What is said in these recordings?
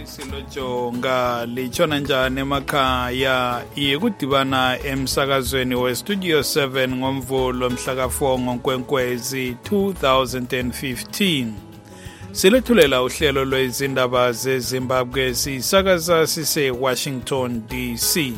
silojonga lichona njani emakhaya ikudibana emsakazweni westudio 7 ngomvulo mhla ka4 ngoNkwenkwezi 2015 silethulela uhlelo lwezindaba zeZimbabwe sisakaza sise Washington DC.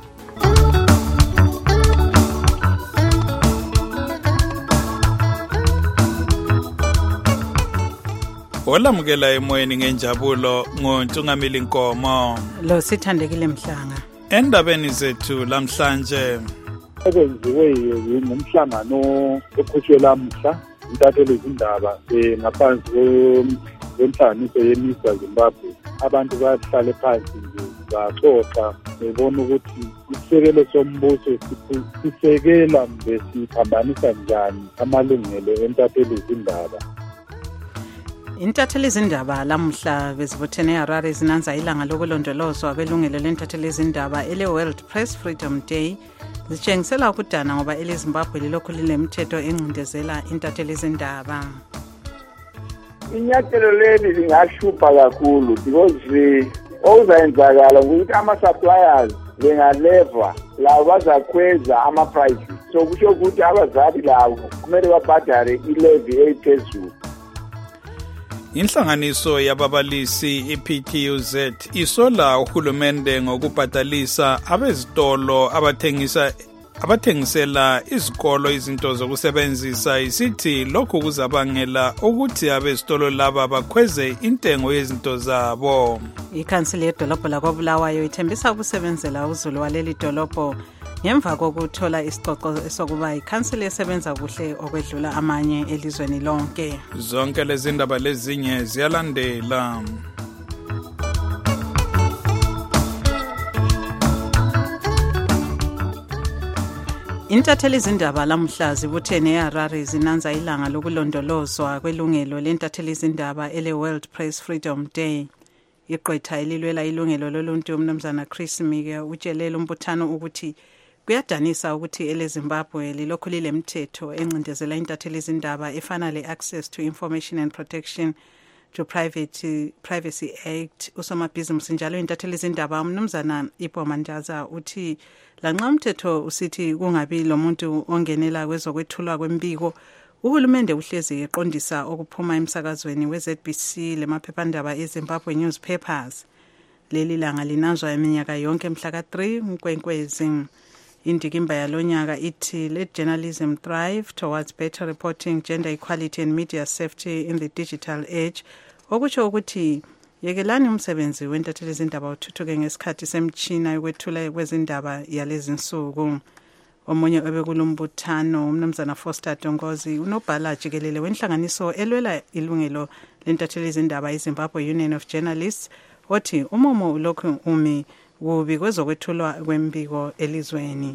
Olamukela emoyeni ngenjabulo ngoNtungamili Nkomo lo sithandekile Mhlanga. Endabeni zethu lamhlanje okwenziweyo ngumhlangano okhutshela mhla intatheli izindaba ngaphansi kwenhlanganiso yeMISA Zimbabwe. Abantu bahlale phansi nje baxoxa bebona ukuthi isisekelo sombuso sisekela besiphambanisa njani amalungelo entatheli izindaba. Intatheli izindaba lamuhla bezibuthene eHarare zinanza ilanga lokulondolozwa kwelungelo lentatheli izindaba ele-World Press Freedom Day zitshengisela ukudana ngoba eleZimbabwe lilokhu linemithetho encindezela intatheli izindaba. Inyathelo leli lingahlupha kakhulu because okuzayenzakala ukuthi ama-suppliers bengaleva labo bazakhweza ama-prices, so kusho ukuthi abazali labo kumele babhadare ilevy ephezulu. Inhlanganiso yababalisi iPTUZ isola uhulumende ngokubhadalisa abezitolo abathengisela izikolo izinto zokusebenzisa isithi lokhu kuzabangela ukuthi abezitolo laba bakhweze intengo yezinto zabo. Ikhansili yedolobho lakoBulawayo ithembisa ukusebenzela uzulu waleli dolobho ngemva kokuthola isiqoqo esokuba ikhansili esebenza kuhle okwedlula amanye elizweni lonke. Zonke lezi ndaba lezinye ziyalandela. Intatheli izindaba lamuhla zibuthene eHarare zinanza ilanga lokulondolozwa kwelungelo lentatheli izindaba ele-World Press Freedom Day. Iqwetha elilwela ilungelo loluntu uMnumzana Chris Mike utshelele umbuthano ukuthi kuyadanisa ukuthi eleZimbabwe lilokhu lilemthetho encindezela intatheli izindaba efana le-Access to Information and Protection to Privacy Act. Usomabhizinisi njalo intatheli izindaba uMnumzana Ipho Manjaza uthi lanxa umthetho usithi kungabi lo muntu ongenela kwezokwethulwa kwembiko, uhulumende uhlezi eqondisa okuphuma emsakazweni weZBC lemaphephandaba eZimbabwe newspapers. Leli langa linanzwa iminyaka yonke mhla ka3 Nkwenkwezi. Indikimba yalonyaka ithi let journalism thrive towards better reporting, gender equality and media safety in the digital age. Okutsho ukuthi yekelani umsebenzi wentatheli izindaba uthuthuke ngesikhathi semtshina yokwethula kwezindaba yalezi nsuku. Omunye obekulumbuthano uMnumzana Foster Dongozi unobhala jikelele wenhlanganiso elwela ilungelo lentatheli izindaba iZimbabwe Union of Journalists othi umumo ulokhu umi kubi kwezokwethulwa kwembiko elizweni.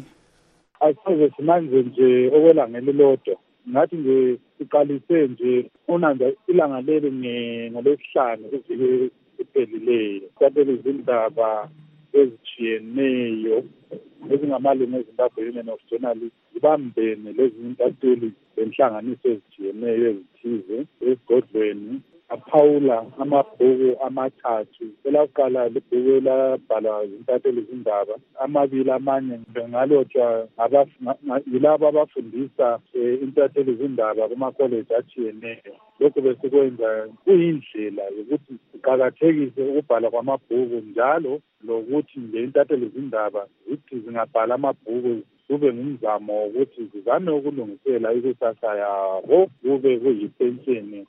Asize simanje nje okwelanga elilodwa ngathi nje siqalise nje unanda ilanga leli ngolesihlanu kuvike iphelileyo. Intatheli izindaba ezitshiyeneyo ezingamalungu eZimbabwe Union of Journalists zibambene lezi intatheli zenhlanganiso ezitshiyeneyo ezithize esigodlweni aphawula amabhuku amathathu. Elakuqala libhuku elabhalwa zintatheli izindaba, amabili amanye bengalotshwa yilabo abafundisa intatheli izindaba kuma-college atshiyeneyo. Lokhu besikwenza kuyindlela yokuthi siqakathekise ukubhala kwamabhuku njalo lokuthi nje intatheli izindaba zithi zingabhala amabhuku kube ngumzamo wokuthi zizame ukulungisela ikusasa yabo, kube kuyipensheni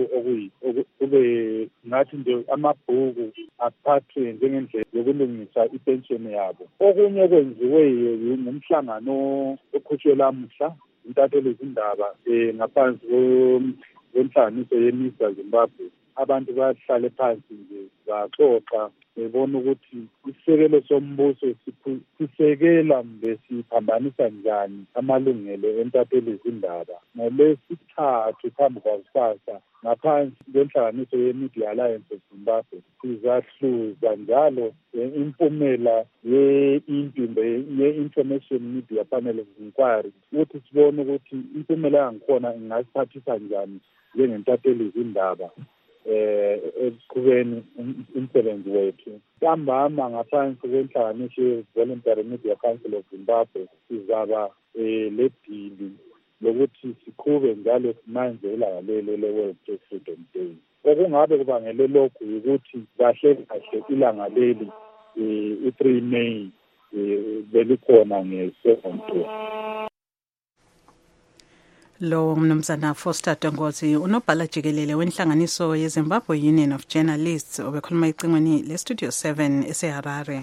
kube ngathi nje amabhuku aphathwe njengendlela yokulungisa ipensheni yabo. Okunye okwenziweyo ngumhlangano okhutshela mhla intatheli izindaba ngaphansi kwenhlanganiso yeMISA Zimbabwe. Abantu bahlale phansi nje baxoxa bebona ukuthi isisekelo sombuso sisekela besiphambanisa njani amalungelo entatheli izindaba. NgoLwesithathu phambi kwakusasa ngaphansi kwenhlanganiso ye-Media Alliance of Zimbabwe sizahluza njalo impumela ye-Information Media Panel of Inquiry ukuthi sibone ukuthi impumela yangikhona ingasiphathisa njani njengentatheli izindaba ekuqhubeni umsebenzi wethu. Ntambama ngaphansi kwenhlanganiso ye-Voluntary Media Council of Zimbabwe sizaba le bhili lokuthi siqhube njalo simanje ilanga le-World Press Freedom Day. Okungabe kubangele lokhu ukuthi kahle kahle ilanga leli u-3 May belikhona ngesonto. Lo mnumzana Foster Tongozi unobhala jikelele wenhlanganiso yeZimbabwe Union of Journalists obekhuluma icingweni leStudio 7 eseHarare.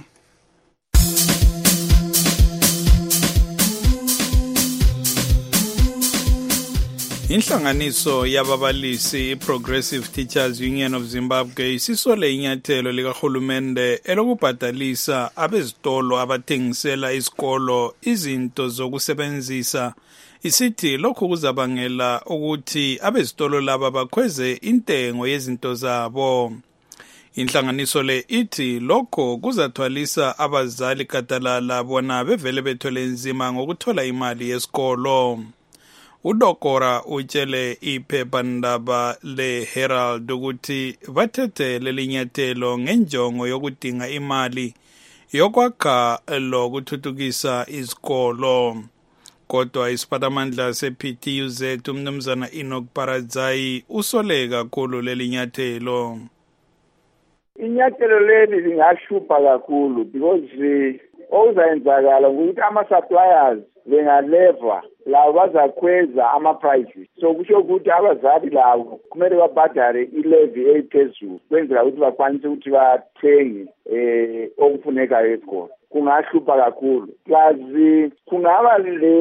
Inhlanganiso yababalisi Progressive Teachers Union of Zimbabwe isisole inyathelo likahulumende elokubhadalisa abezitolo abathengisela isikolo izinto zokusebenzisa. Isithi lokhu kuzabangela ukuthi abezitolo laba bakhweze intengo yezinto zabo. Inhlanganiso le ithi lokho kuzathwalisa abazali gadalala bona bevele bethole nzima ngokuthola imali yesikolo. Udokora utshele iphephandaba le-Herald ukuthi bathethe lelinyathelo ngenjongo yokudinga imali yokwakha lokuthuthukisa isikolo. Kodwa isiphathamandla se-PTUZ umnumzana Enoch Paradzai usole kakhulu lelinyathelo. Inyathelo leli lingahlupha kakhulu because okuzayenzakala ukuthi ama-suppliers bengaleva labo bazakhweza ama-prices. So kusho ukuthi abazali labo kumele babhadale ilevy ephezulu kwenzela ukuthi bakwanise ukuthi bathenge okufunekayo esikolo. Kungahlupha kakhulu. Plus kungaba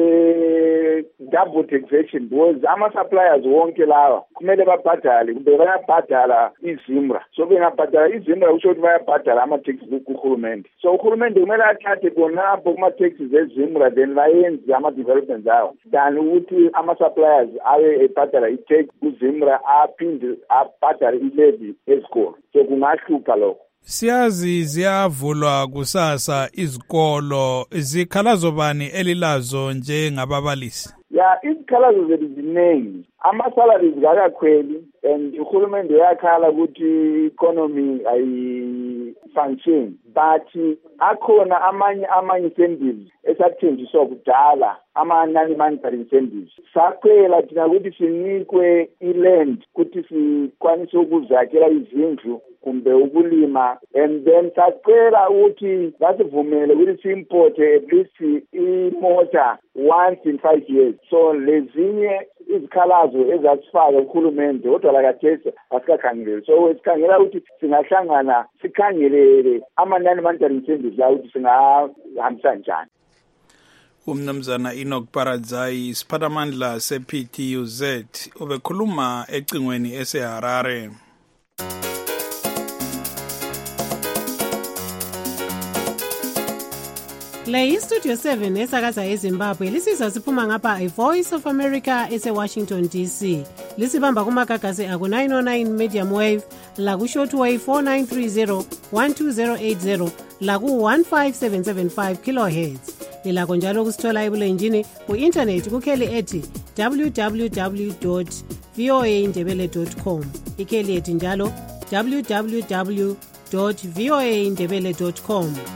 le double taxation because ama-suppliers wonke lawa kumele babhadale kumbe bayabhadala iZimra. So bengabhadala iZimra kusho ukuthi bayabhadala ama-taxes kuhulumende. So uhulumende kumele athathe khonapho kuma-taxes eZimra then bayenze ama-developments awo than ukuthi ama-suppliers abe ebhadala i-tax kuZimra aphinde abhadale ilevy esikolo. So kungahlupha lokho. Siyazi ziyavulwa kusasa izikolo, izikhalazo bani elilazo njengababalisi? Ya, izikhalazo ziningi. Ama-salaries akakhweli and uhulumende uyakhala ukuthi economy ayi-function. But akhona amanye incentives esathenjiswa kudala, ama-non-monetary incentives. Sakhwela thina ukuthi sinikwe i-land ukuthi sikwanise ukuzakhela izindlu kumbe ukulima, and then sacela ukuthi basivumele ukuthi si-importe at least imota once in 5 years. So lezinye izikhalazo ezasifaka uhulumende kodwa lakathesa asikakhangeleli. So sikhangela ukuthi singahlangana sikhangelele ama-non-monetary incentives la ukuthi singahambisa njani. Umnumzana Enoch Paradzai isiphathamandla se-PTUZ ubekhuluma ecingweni eseHarare. Le iStudio 7 esakaza eZimbabwe lisizwa siphuma ngapha iVoice of America eseWashington DC. Lisibamba kumagagasi aku 909 medium wave, laku shortwave 4930 12080, laku 15775 kilohertz. Lilakho njalo kusithola ebulenjini ku-internet kukheli ethi www.voaindebele.com. Ikheli ethi njalo www.voaindebele.com.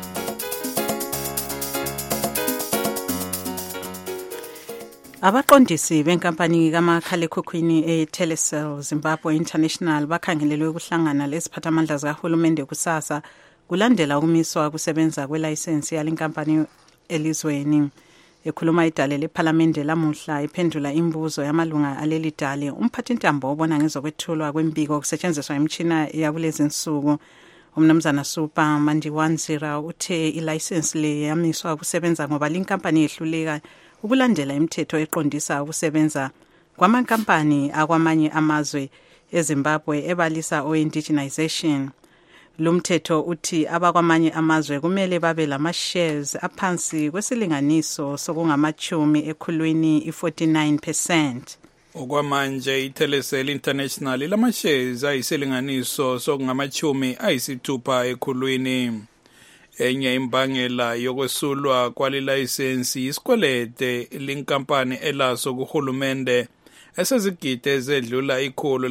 Abaqondisi benkampani kamakhalekhukhwini eTelecel Zimbabwe International bakhangelelwe ukuhlangana leziphathamandla zikahulumende kusasa kulandela ukumiswa kusebenza kwelayisensi yalenkampani elizweni. Ekhuluma idale lephalamende lamuhla iphendula imibuzo yamalunga aleli dale, umphathintambo obona ngezokwethulwa kwembiko kusetshenziswa imitshina yakulezi nsuku umnumzana Super Mandiwanzira uthe ilayisensi le yamiswa kusebenza ngoba linkampani yehluleka ukulandela imithetho eqondisa ukusebenza kwamankampani akwamanye amazwe eZimbabwe ebalisa o-indigenization. Lumthetho uthi abakwamanye amazwe kumele babe lama-shares aphansi kwesilinganiso sokungamachumi ekhulwini i-49%. Okwamanje iTelecel International lama-shares ayisilinganiso sokungamachumi ayisithupha ekhulwini. Enye imbangela yokwesulwa kwalilayisensi isikwelede linkampani elaso kuhulumende esezigidi ezedlula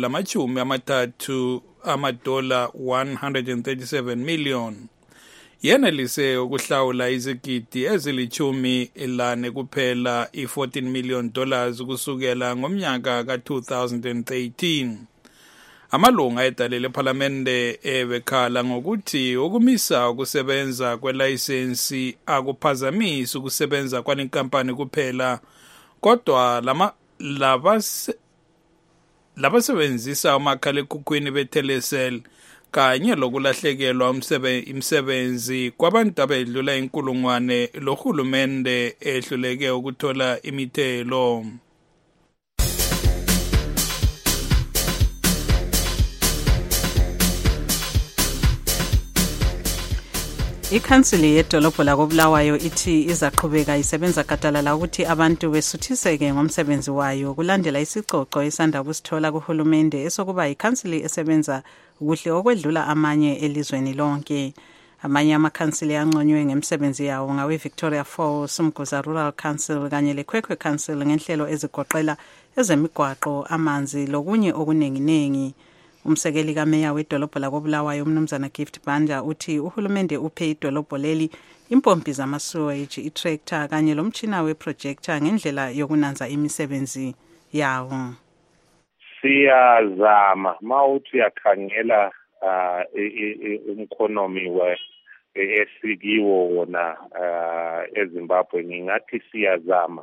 $137 million. Yenelise ukuhlawula izigidi ezili-14 kuphela $14 million kusukela ngomnyaka ka-2013. Amalunga edale lephalamende ebekhala ngokuthi ukumisa ukusebenza kwelayisensi akuphazamisi ukusebenza kwalenkampani kuphela, kodwa labasebenzisa umakhalekhukhwini beTelecel kanye lokulahlekelwa imisebenzi kwabantu abedlula 1,000 lohulumende ehluleke ukuthola imithelo. Ikhansili yedolobho lakoBulawayo ithi izaqhubeka isebenza gadalala ukuthi abantu besuthiseke ngomsebenzi wayo kulandela isicoco esanda kusithola kuhulumende esokuba ikhansili esebenza kuhle okwedlula amanye elizweni lonke. Amanye amakhansili anconywe ngemisebenzi yawo ngawe Victoria Falls, Umguza Rural Council kanye leKwekwe Council ngenhlelo ezigoqela ezemigwaqo, amanzi lokunye okuningi. Umsekeli kameya wedolobho lakoBulawayo uMnumzana Gift Banda uthi uhulumende uphe idolobho leli impompi zama-sewage, i-tractor kanye lomtshina we-projector ngendlela yokunanza imisebenzi yawo. Siyazama mawuthi uyakhangela umkhonomi esikiwo wona eZimbabwe, ngingathi siyazama.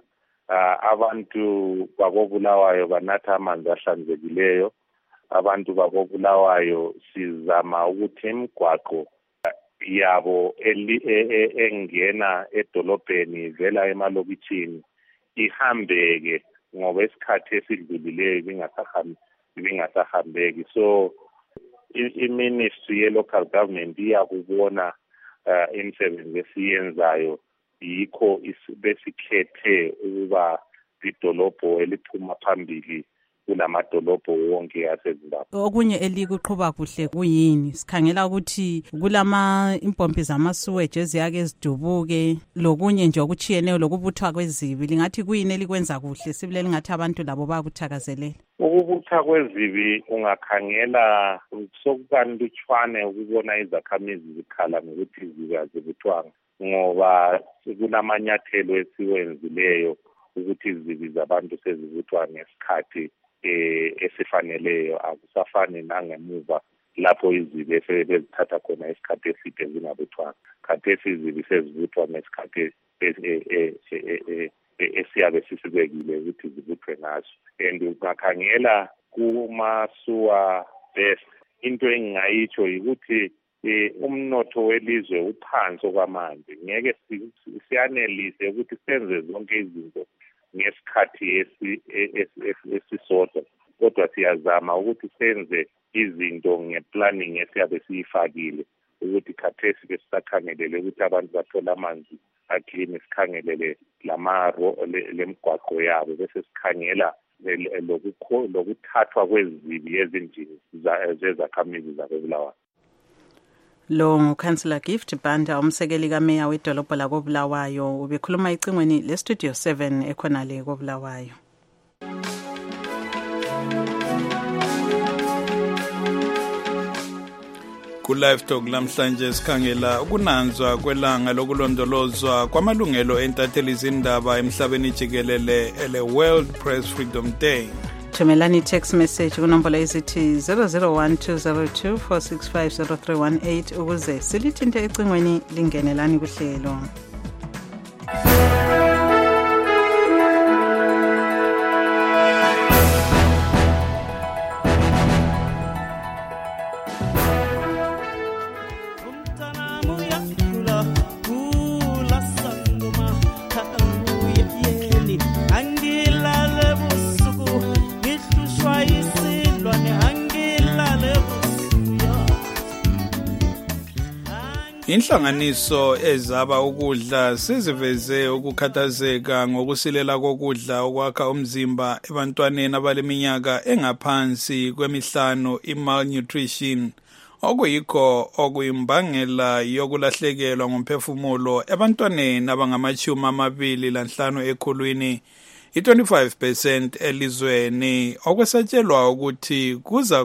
Abantu bakoBulawayo banatha amanzi ahlanzekileyo. Abantu bakoBulawayo sizama ukuthi imigwaqo yabo engena edolobheni vela emalokitshini ihambeke, ngoba isikhathi esidlulileyo bingasahambeki. So i-ministry ye-local government iyakubona imisebenzi esiyenzayo, yikho besikhethe ukuba idolobho eliphuma phambili kulamadolobho wonke aseZimbabwe. Okunye elikuqhuba kuhle kuyini? Sikhangela ukuthi kulama impompi zama-sewage eziyake ezidubuke lokunye nje okuchiyeneyo lokubuthwa kwezibi. Lingathi kuyini elikwenza kuhle sibile lingathi abantu labo bayakuthakazelela? Ukubuthwa kwezibi ungakhangela sokukanlutshwane ukubona izakhamizi zikhala ngokuthi zibuthwanga, ngoba kunamanyathelo esiwenzileyo ukuthi izibi zabantu sezibuthwa ngesikhathi esifaneleyo. Akusafani nangemuva lapho izibi bezithatha khona isikhathi eside zingabuthwanga. Khathesi izibi sezibuthwa ngesikhathi esiyabe sisibekile ukuthi zibuthwe ngaso. And ungakhangela kuma-sewer best, into engingayitsho ukuthi umnotho welizwe uphansi kwamanzi. Ngeke siyanelise ukuthi senze zonke izinto ngesikhathi esisodwa, kodwa siyazama ukuthi senze izinto ngeplanning esiyabe siyifakile, ukuthi khathesi besisakhangelele ukuthi abantu bathola amanzi aklini, sikhangelele lemigwaqo yabo, bese sikhangela lokuthathwa kwezibi ezindlini zezakhamizi zakoBulawayo. Lo nguKhansela Gift Banda, umsekeli kameya wedolobho lakoBulawayo, ubekhuluma icingweni leStudio 7 ekhonale koBulawayo. Ku-Live Talk namhlanje sikhangela ukunanzwa kwelanga lokulondolozwa kwamalungelo entatheli zindaba emhlabeni jikelele ele-World Press Freedom Day. Thumelani text message kunombolo ezithi 0012024650318 ukuze silithinte ecingweni lingenelani kuhlelo. Inhlanganiso ezaba ukudla siziveze ukukhathazeka ngokusilela kokudla okwakha umzimba ebantwaneni abaleminyaka engaphansi kwemihlanu, i-malnutrition, okuyikho okuyimbangela yokulahlekelwa ngomphefumulo ebantwaneni abangama-25 ekhulwini i-25% elizweni, okwesatshelwa ukuthi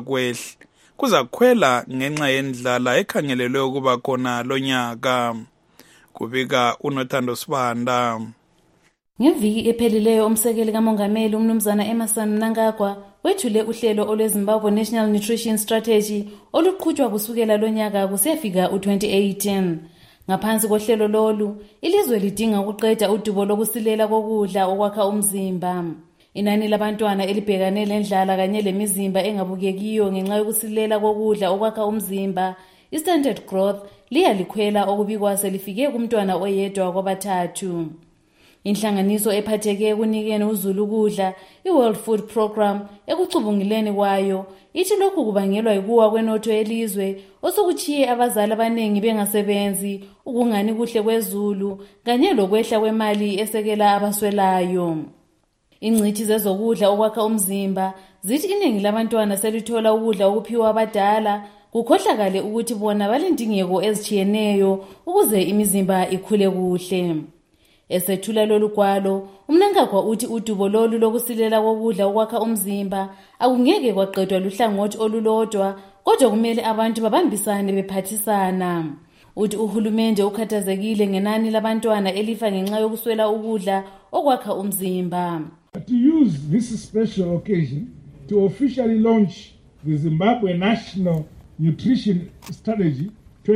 kuza kwela ngenxa yendlala ekhangelelwe ukuba khona lonyaka. Kubika uNothando Sibanda. Ngeviki ephelileyo umsekeli kamongameli umnumzana Emmerson Mnangagwa wethule uhlelo olweZimbabwe National Nutrition Strategy oluqhutshwa kusukela lonyaka kusiyafika u-2018. Ngaphansi kohlelo lolu, ilizwe lidinga ukuqeda udubo lokusilela kokudla okwakha umzimba. Inani labantwana elibhekane lendlala kanye lemizimba engabukekiyo ngenxa yokusilela kokudla okwakha umzimba, i-standard growth, liyalikhwela okubikwa selifike kumntwana oyedwa kwabathathu. Inhlanganiso ephatheke ekunikeni uzulu ukudla, i-World Food Program, ekucubunguleni kwayo, ithi lokhu kubangelwa yikuwa kwenotho yelizwe osukuthiye abazali abaningi bengasebenzi, ukungani kuhle kwezulu kanye lokwehla kwemali esekela abaswelayo. Ingcithi zezokudla okwakha umzimba zithi iningi labantwana selithola ukudla okuphiwa abadala, kukhohlakale ukuthi bona balendingeko ezitshiyeneyo ukuze imizimba ikhule kuhle. Esethula lolu gwalo, uMnangagwa uthi udubo lolu lokusilela kokudla okwakha umzimba akungeke kwaqedwa luhlangothi olulodwa, kodwa kumele abantu babambisane bephathisana. Uthi uhulumende ukhathazekile ngenani labantwana elifa ngenxa yokuswela ukudla okwakha umzimba. To use this special occasion to officially launch the Zimbabwe National Nutrition Strategy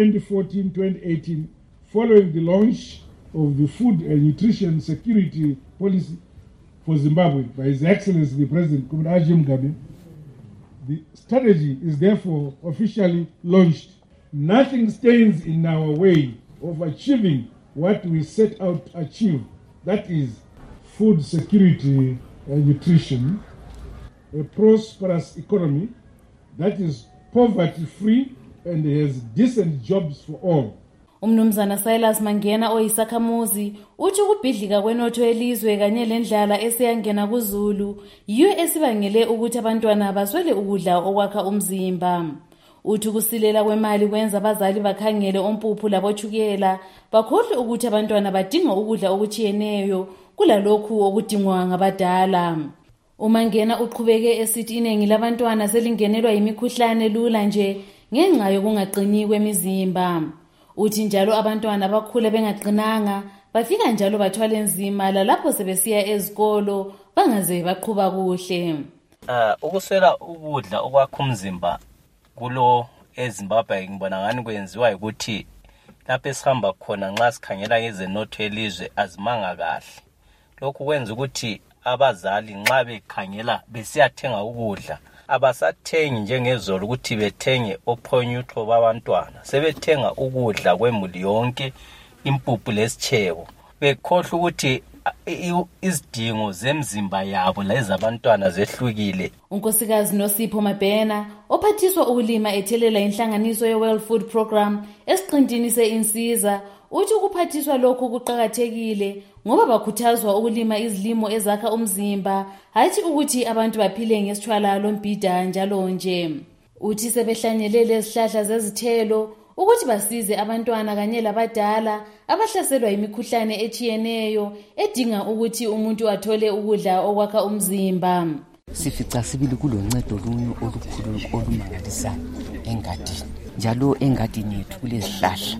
2014-2018 following the launch of the Food and Nutrition Security Policy for Zimbabwe by His Excellency the President Kumaraji Mugabe. The strategy is therefore officially launched. Nothing stands in our way of achieving what we set out to achieve, that is food security and nutrition, a prosperous economy that is poverty-free and has decent jobs for all. Umnumzana Silas Mangena oyisakhamuzi uthi ukubhidlika kwenotho yelizwe kanye lendlala esiyangena kuzulu yiyo esibangele ukuthi abantwana baswele ukudla okwakha umzimba. Uthi kusilela kwemali kwenza abazali bakhangele ompuphu labochukela, bakhohle ukuthi abantwana badinga ukudla okuchiyeneyo kulalokhu okudingwa ngabadala. uMangena uqhubeke esithi iningi labantwana selingenelwa yimikhuhlane lula nje ngenxa yokungaqini kwemizimba. Uthi njalo abantwana bakhula bengaqinanga, bafika njalo bathwale nzima lapho sebesiya ezikolo bangaze baqhuba kuhle. Ukuswela ukudla okwakha umzimba kulo eZimbabwe ngibona ngani kwenziwa ukuthi lapho esihamba khona nxa sikhangela ngezenotho yelizwe azimanga kahle. Lokhu kwenza ukuthi abazali nxa bekhangela besiyathenga ukudla abasathengi njengezolo ukuthi bethenge ophonyutho babantwana, sebethenga ukudla kwemuli yonke, impuphu lesichebo, bekhohle ukuthi izidingo zemzimba yabo lezabantwana zehlukile. Unkosikazi Nosipho Mabhena ophathiswa ukulima ethelela inhlanganiso ye-World Food Program esiqintini se-Insiza uthi ukuphathiswa lokhu kuqakathekile ngoba bakhuthazwa ukulima izilimo ezakha umzimba, hathi ukuthi abantu baphile ngesithwala lombhida njalo nje. Uthi sebehlanyelele izihlahla zezithelo ukuthi basize abantwana kanye labadala abahlaselwa imikhuhlane echiyeneyo edinga ukuthi umuntu athole ukudla okwakha umzimba. Sifica sibili kuloncedo lunye olukhulu olumangalisayo engadini. Njalo engadini yethu kulezihlahla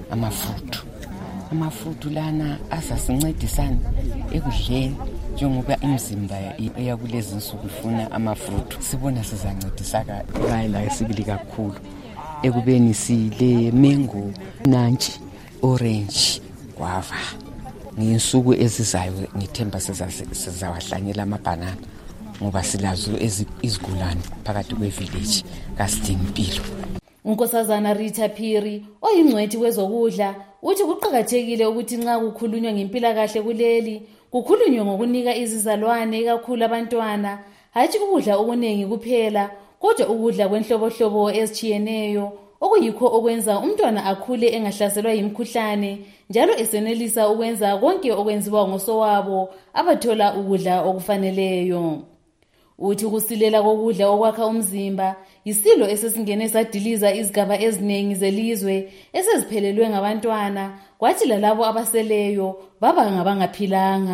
amafuthu lana asasincedisana ekudleni njengoba imizimba eyakulezi insuku ifuna amafuthu. Sibona sizancedisana la sibili kakhulu ekubeni sile mango, nantshi, orange, guava. Ngensuku ezizayo ngithemba sizawahlanyela amabhanana ngoba silazo izigulane phakathi kwevillage kaSidingmpilo. Unkosazana Rita Phiri oyingcwethi wezokudla uthi kuqhakathekile ukuthi nxa kukhulunywa ngempilakahle kuleli kukhulunywe ngokunika izizalwane ikakhulu abantwana, hathi ukudla okuningi kuphela kodwa ukudla kwenhlobohlobo ezichiyeneyo okuyikho okwenza umntwana akhule engahlaselwa yimikhuhlane njalo esenelisa ukwenza konke okwenziwa ngosowabo abathola ukudla okufaneleyo. Uthi kusilela kokudla okwakha umzimba yisilo esesingene sadiliza izigaba eziningi zelizwe eseziphelelwe ngabantwana kwathi lalabo abaseleyo baba ngabangaphilanga.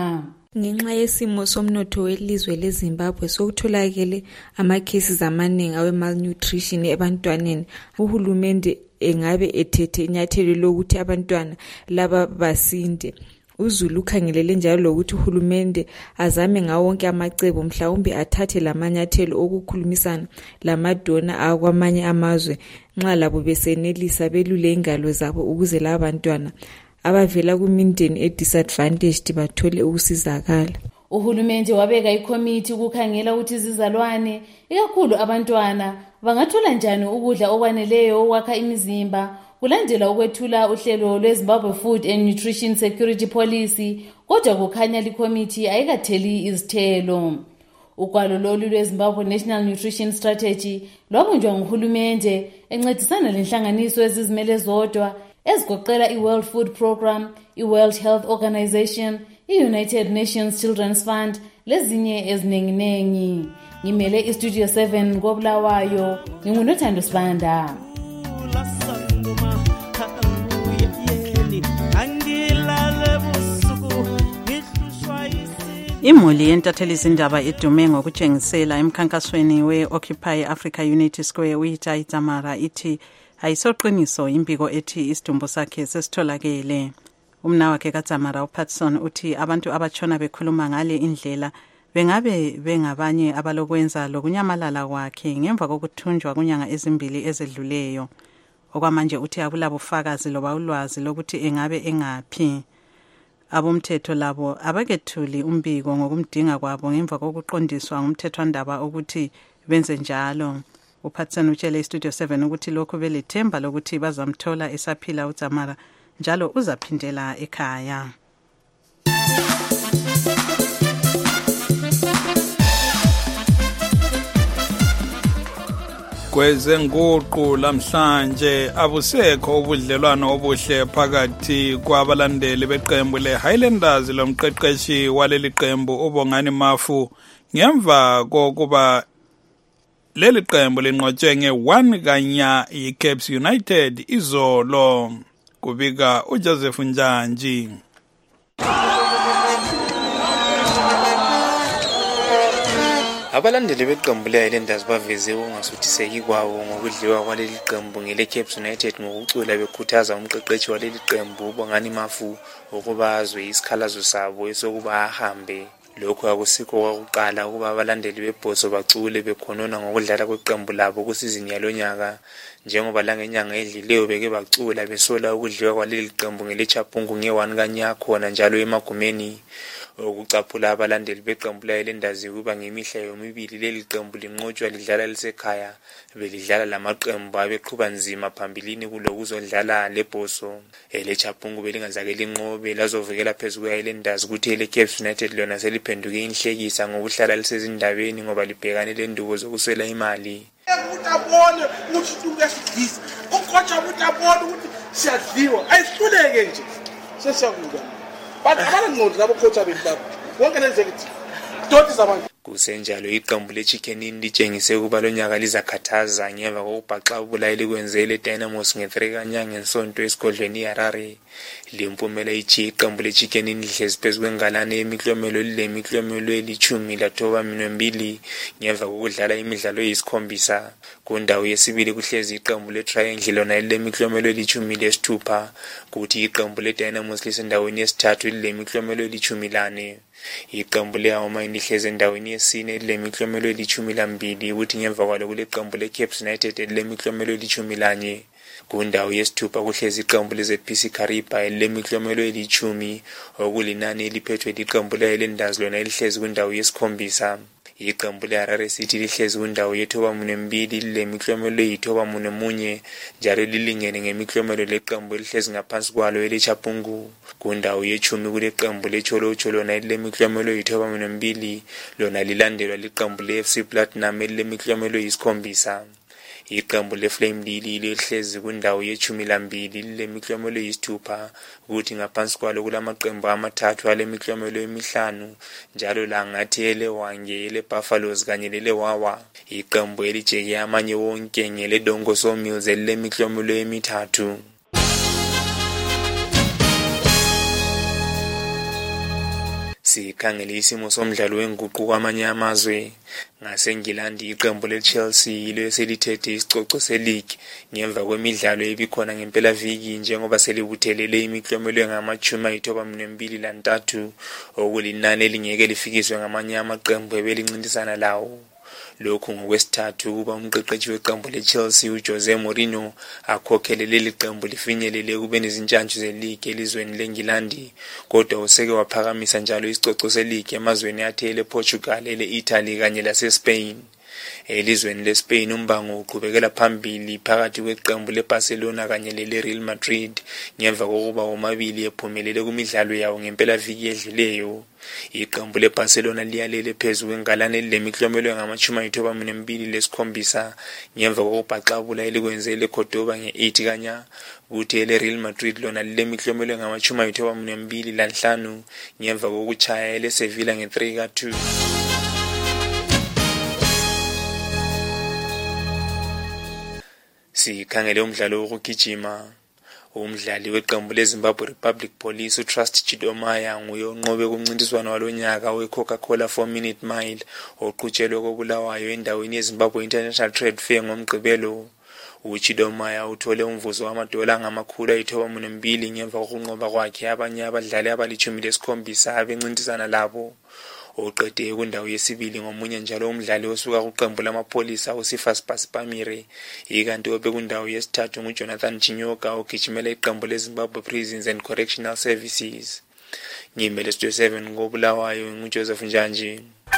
Ngenxa yesimo somnotho welizwe leZimbabwe sokutholakele ama-cases amaningi awe-malnutrition ebantwaneni, uhulumende engabe ethethe inyathelo lokuthi abantwana laba basinde. uZulu ukhangelele njalo lokuthi uhulumende azame ngawo wonke amacebo mhlawumbe athathe lamanyathelo okukhulumisana lamadona akwamanye amazwe nxa labo besenelisa belule ingalo zabo ukuze labantwana abavela kumindeni disadvantaged bathole ukusizakala. Uhulumende wabeka ikomiti ukukhangela ukuthi izizalwane ikakhulu abantwana bangathola njani ukudla okwaneleyo okwakha imizimba kulandela ukwethula uhlelo lweZimbabwe Food and Nutrition Security Policy, kodwa kukhanya likomiti ayikatheli izithelo. Ukwalo lolu lweZimbabwe National Nutrition Strategy lwabunjwa nguhulumende encedisana lenhlanganiso ezizimele zodwa ezigoqela iWorld Food Program, iWorld Health Organization, iUnited Nations Children's Fund lezinye ezinenginengi. Ngimele iStudio 7 koBulawayo, nginguNothando Sibanda. Imuli yentatheli izindaba edume ngokutshengisela emkhankasweni we-Occupy Africa Unity Square uyita iTamara ithi ayisoqiniso imbiko ethi isidumbu sakhe sesitholakele. Umnawakhe kaTamara uPatson uthi abantu abatshona bekhuluma ngale indlela bengabe bengabanye abalokwenza lokunyamalala kwakhe ngemva kokuthunjwa kunyanga ezimbili ezedluleyo. Okwamanje uthi akulabufakazi loba ulwazi lokuthi engabe engaphi. Abomthetho labo abakethuli umbiko ngokumdinga kwabo ngemva kokuqondiswa ngumthethwandaba ukuthi benze njalo. uPatson utshele iStudio 7 ukuthi lokho belethemba lokuthi bazamthola esaphila uTamara njalo uzaphindela ekhaya. Kwezenguqu lamhlanje abusekho ubudlelwano obuhle phakathi kwabalandeli beqembu leHighlanders lomqeqeshi waleli qembu uBongani Mafu ngemva kokuba leli qembu linqotshwe nge-1 kanya yiCapes United izolo. Kubika uJoseph Njanji. Abalandeli beqembu leHighlanders baveze ukungasuthiseki kwawo ngokudliwa kwaleli qembu ngeleCapes United ngokucula bekhuthaza umqeqeshi waleli qembu uBongani Mafu ukuba azwe isikhalazo sabo esokuba ahambe. Lokho akusikho kwakuqala ukuba abalandeli bebhoso bacule bekhonona ngokudlala kweqembu labo kusizini yalonyaka, njengoba la ngenyanga edlileyo beke bacula besola ukudliwa kwaleli qembu ngeleChapungu nge-1 kanya khona njalo eMagumeni. Ukucaphula abalandeli beqembu leHighlanders kuba ngemihla yomibili leli qembu linqotshwa lidlala lisekhaya belidlala lamaqembu abeqhuba nzima phambilini kulokuzodlala lebhoso. eleChapungu belingazake linqobe lazovukela phezulu kweHighlanders kuthi eleCapes United lona seliphenduke inhlekisa ngokuhlala lisezindabeni ngoba libhekane lendubo zokuswela imali. Utabone ukuthi tungesidisa ukocha utabone ukuthi siyadliwa ayihluleke nje sesiyakuda. Kusenjalo iqembu leChicken Inn litshengise ukuba lonyaka lizakhathaza ngemva kokubhaxa ubulayi likwenzele Dynamos nge-3 kanya ngesonto esigodlweni iHarare. Limpumela iqembu leChicken Inn lihlezi phezu kwengalane yemiklomelo lemiklomelo eli-10 lathoba 2 ngemva kokudlala imidlalo eyisikhombisa. Kundawo yesibili kuhlezi iqembu leTriangle lona lemiklomelo eli-16 kuthi iqembu leDynamos lisendaweni yesithathu lemiklomelo eli-14. Iqembu leHoma lihlezi endaweni yesine lemiklomelo eli-12 kuthi ngemva kwalo kuleqembu leCapes United lemiklomelo eli-11. Kundawo yesithupha kuhlezi iqembu leZPC Kariba lemiklomelo eli-10 okulinani eliphethwe liqembu leHighlanders lona elihlezi kundawo yesikhombisa. Iqembu leHarare City lihlezi kundawo yethoba 2 lemiklomelo eyithoba 1 njalo lilingene ngemiklomelo leqembu elihlezi ngaphansi kwalo eleChapungu. Kundawo ye-10 kuleqembu leCholocho lona lemiklomelo eyithoba 2 lona lilandelwa liqembu leFC Platinum lemiklomelo eyisikhombisa. Iqembu leFlame Lily lihlezi kundawo ye-12 lemiklomelo eyisithupha kuthi ngaphansi kwalo kulamaqembu amathathu alemiklomelo emi5 njalo la ngathi eleWange eleBuffaloes kanye leleWawa. Iqembu elijeke amanye wonke ngeleDongo Sawmills lemiklomelo emi3. Sikhangele isimo somdlalo wenguquko kwamanye amazwe. NgaseNgilandi iqembu leChelsea yilo eselithethe isicoco seleague ngemva kwemidlalo ebikhona ngempela viki njengoba selibuthelele imiklomelo engama-93 okulinani elingeke lifikiswe ngamanye amaqembu ebelincintisana lawo. Lokhu ngokwesithathu kuba umqeqeshi weqembu leChelsea uJose Mourinho akhokhelele leli qembu lifinyelele ekubeni izintshantshu zeleague elizweni leNgilandi, kodwa useke waphakamisa njalo isicoco seleague emazweni athele Portugal, Italy kanye laseSpain. Elizweni leSpain umbango uqhubekela phambili phakathi kweqembu leBarcelona kanye leReal Madrid ngemva kokuba omabili ephumelele kumidlalo yawo ngempela viki edluleyo. Iqembu leBarcelona liyalele phezulu kwengalane elemiklomelo engama-92 ngemva kokubhaxabula elikwenze leCordoba nge-8 kanya, kuthi leReal Madrid lona lilemiklomelo engama-25 ngemva kokuchaya leSevilla nge-3-2. Sikhangele umdlalo wokugijima. Umdlali weqembu leZimbabwe Republic Police uTrust Chidomaya nguye onqobe kumncintiswano walonyaka weCoca-Cola 4-minute mile oqhutshelwe koBulawayo endaweni yeZimbabwe International Trade Fair ngomgqibelo. uChidomaya uthole umvuzo wamadola angama-902 ngemva kokunqoba kwakhe abanye abadlali abali-17 abencintisana labo. Oqede kundawo yesibili ngomunye njalo umdlali osuka kuqembu lamapholisa uSifas Pasipamire, ikanti obekundawo yesithathu nguJonathan Chinyoka ogijimela iqembu leZimbabwe Prisons and Correctional Services. Ngimele Studio 7 ngoBulawayo nguJoseph Njanji.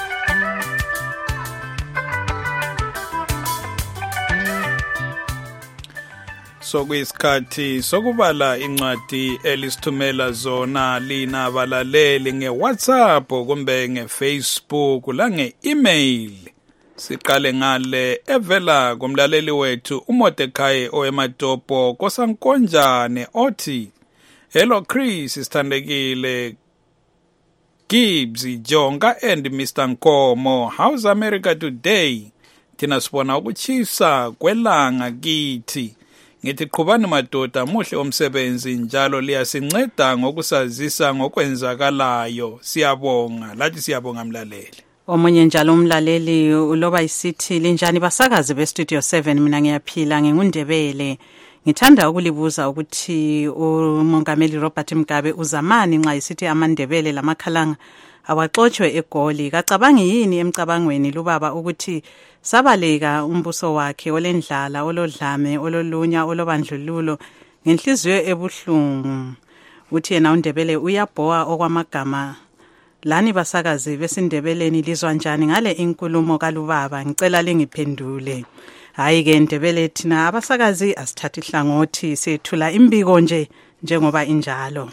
Sokuyisikhathi sokubala incwadi elisithumela zona lina abalaleli ngeWhatsApp kumbe ngeFacebook la nge-email. Siqale ngale evela kumlaleli wethu uMordecai oeMatopo Kosankonjane othi, "Hello Chris, sithandekile Gibbs, Jonga and Mr. Nkomo. How's America today? Thina sibona ukuchisa kwelanga kithi. Ngithi qhubani madoda, muhle umsebenzi njalo liyasinceda ngokusazisa ngokwenzakalayo. Siyabonga." Lathi siyabonga mlaleli. Omunye njalo umlaleli uloba isithi, "Linjani basakazi beStudio 7, mina ngiyaphila ngingundebele. Ngithanda ukulibuza ukuthi uMongameli Robert Mugabe uzamani nxa isithi amandebele lamakhalanga awaxotshwe eGoli. Kacabangi yini emcabangweni lubaba ukuthi sabaleka umbuso wakhe olendlala, olodlame, ololunya, olobandlululo ngenhliziyo ebuhlungu. Uthi yena uNdebele uyabhoa okwamagama. Lani basakazi besindebeleni lizwa njani ngale inkulumo kalubaba? Ngicela lingiphendule." Hayi ke Ndebele, thina abasakazi asithatha ihlangothi, sethula imbiko njengoba injalo.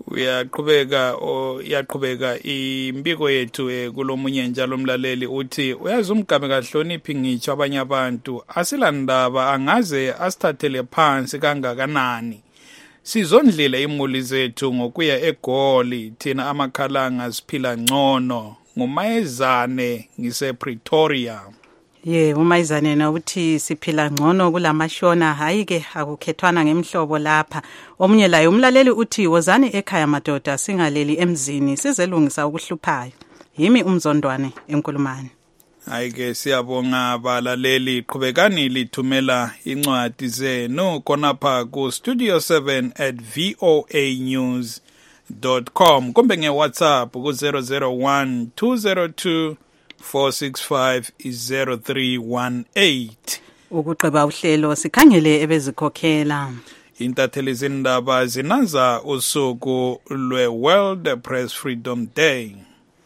Uyaqhubeka imbiko yethu kulomunye njalo umlaleli uthi, "Uyazi uMgabe kahloniphi ngitsho abanye abantu, asilandaba angaze asithathele phansi kangakanani. Sizondlile imuli zethu ngokuya eGoli, thina amakhalanga siphila ngcono. Ngumayezane ngise-Pretoria." Umayizane na uthi siphila ngcono kulamashona. Hayi ke akukhethwana ngemhlobo lapha. Omunye laye umlaleli uthi, "Wozani ekhaya madoda, singaleli emzini, sizelungisa ukuhluphayo. Yimi uMzondwane eNkulumane." Hayi ke siyabonga abalaleli, qhubekani lithumela incwadi zenu khonapha ku studio7@voanews.com kumbe ngeWhatsApp ku 001 202 465-0318. Ukugqiba uhlelo sikhangele ebezikhokhela. Intatheli zindaba zinanza usuku lwe-World Press Freedom Day.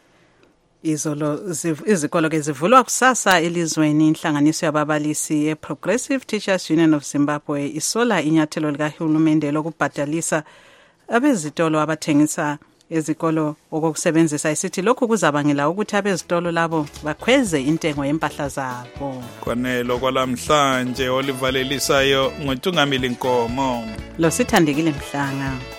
Izikolo ke zivulwa kusasa elizweni. Inhlanganiso yababalisi ye-Progressive Teachers Union of Zimbabwe isola inyathelo likahulumende lokubhadalisa abezitolo abathengisa ezikolo okokusebenzisa isithi lokhu kuzabangela ukuthi abezitolo labo bakhweze intengo yempahla zabo. Kwanelo kwalamhlanje olivalelisayo nguNtungamili Nkomo. Lo sithandekile Mhlanga.